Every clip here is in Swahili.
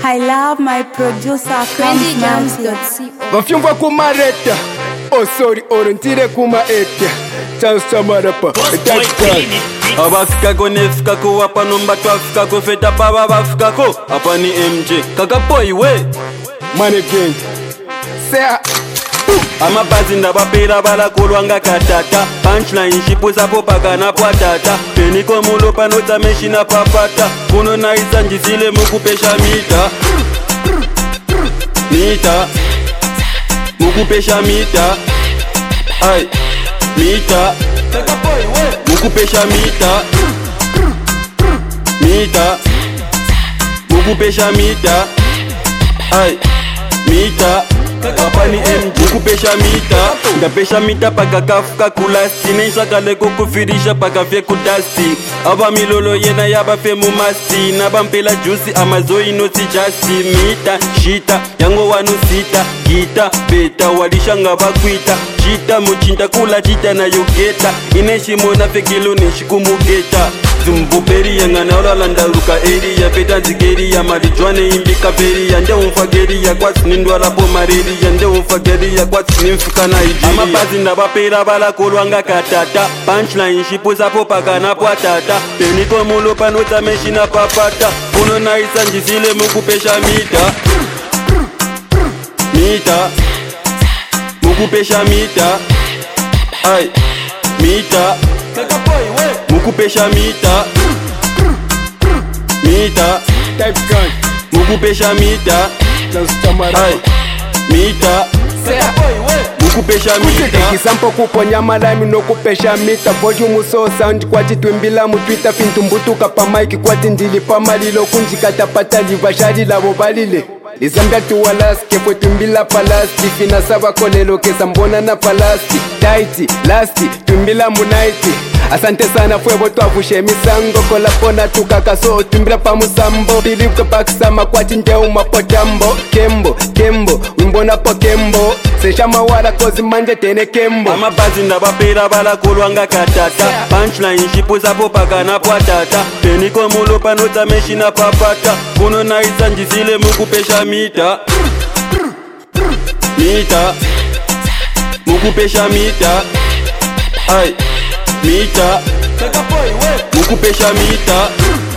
I love my producer trendyjams.co. Vafyumva kumareta. Oh sorry, orentire kumaeta. Chance chamarapa. Abafika konefika ko apa nomba twafika ko feta baba bafika ko apa ni MJ kakaboy we Money gang. Say amabazi ndabapera balakolwa nga katata punchline shipusa popaka na pwatata peniko mulo panota meshina papata kuno naisa njizile mukupesha mita mukupesha mita ay mita mukupesha mita mukupesha mita ay mita Kapani MJ mukupesha mita ndapesha mita paka kafuka kulasti nensakale kukufirisha paka fye kudasti aba milolo yena yaba fe mumasti nabampela juicy amazoi noti justi mita shita yango wanu sita gita beta walishanga bakwita chita muchinta kula chita na yogeta ineshimona fekilo neshikumugeta zumbuperi yangana olalandaruka eri peta nzigeri ya malijwane imbika peri yande umfageri ya kwatsi nindwala po mareri yande umfageri ya kwatsi nimfuka na Nigeria amabazi ndabapera balakolwa nga katata punchline shipusa popaka na pwatata peniko mulo panota meshina papata kuno naisa njizile mukupesha mita mukupesha mita ay mita mukupesha mita type gun. mukupesha mita Chance chamarapa. ay mita mukupesha mita Kisampo kuponya malami no kupesha mita. Volume so sound kwati twimbila mu Twitter fintumbutuka pa mic kwati ndili pa malilo kunjikata patali bashari labo balile. Izambia tuwalaske fwe twimbila palasti fina saba kolelo kesa mbona na palasti taiti lasti twimbila munaiti. Asante sana fwebo twavushe misango kola pona tukakaso twimbila pa musambo bilipka pakisama kwati ndeuma potambo kembo wimbona po kembo seshama wala kozi manje tene kembo amabazi ndabapera balakolwa nga katata punchline shipusa popaka na pwatata peniko mulo panota meshina papata kuno naisa njizile mukupesha mita mukupesha mita ay mita mukupesha mita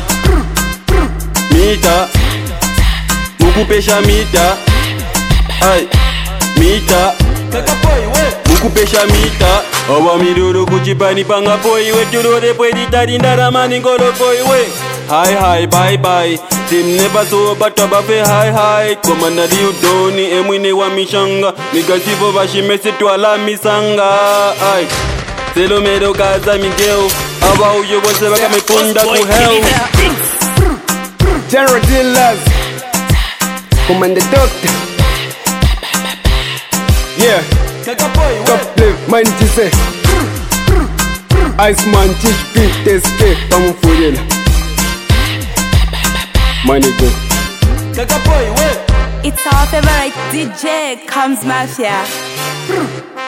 mukupesha mita ay mita mukupesha mita oba miruru kuchipani panga poiwe turore pweditari ndaramani ngolo poiwe hi bye timne baso bataba fe hi komanda diudoni emwine wa mishanga migasivo bashimese twala misanga ay selomero kaza migeo aba uyo bonse bakamekunda ku hell General Dealers Commander Doctor. Yeah Top play mind say Iceman teach beat SK pamufurela Money go. It's our favorite DJ Comes Mafia.